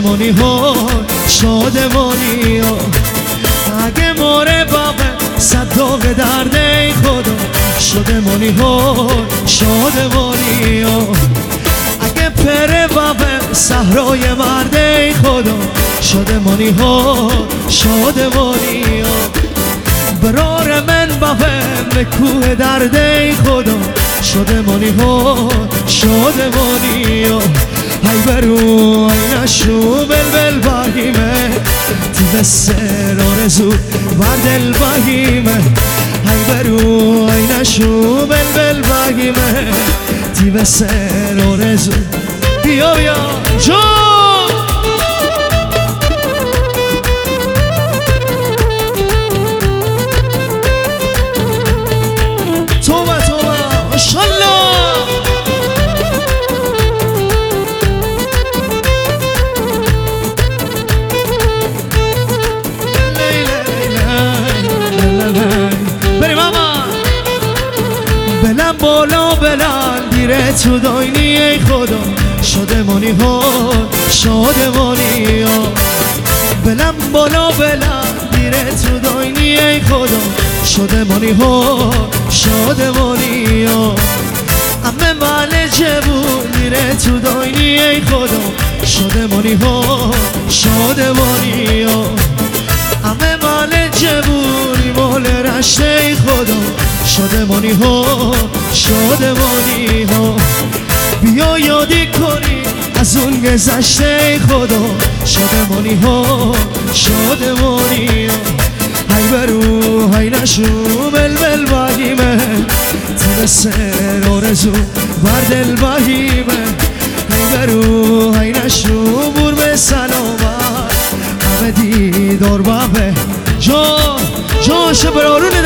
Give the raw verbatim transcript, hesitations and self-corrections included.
شادمانی ها شادمانی ها اگه ماره باقه صداق درد ای خدا شادمانی ها شادمانی ها اگه پره باقه صحرای مرد ای خدا شادمانی ها شادمانی ها برار من باقه به کوه درد ای خدا شادمانی ها شادمانی ها ای برو ای نشو بلبل بهیمه تو بسر آرزو بر دل بهیمه ای برو ای نشو بلبل بهیمه تو بسر آرزو بیا بیا جان توبه توبه ماشالله بریم اما بلند بالا بلند دیره تو داینی ای خدا شادمانی ها شادمانی ها بلند بالا بلند دیره تو داینی ای خدا شادمانی ها شادمانی ها همه مال جبون دیره تو داینی ای خدا شادمانی ها شادمانی ها همه مال جبونی مال رشته ای خدا شادمانی ها شادمانی ها بیا یادی کنی از اون گذشته ای خدا شادمانی ها شادمانی ها ای برو ای نشو بلبل بهیمه تو بسر آرزو بر دل بهیمه ای برو ای نشو بور به سلامت همه دیدار بابه جان جان شبرارونه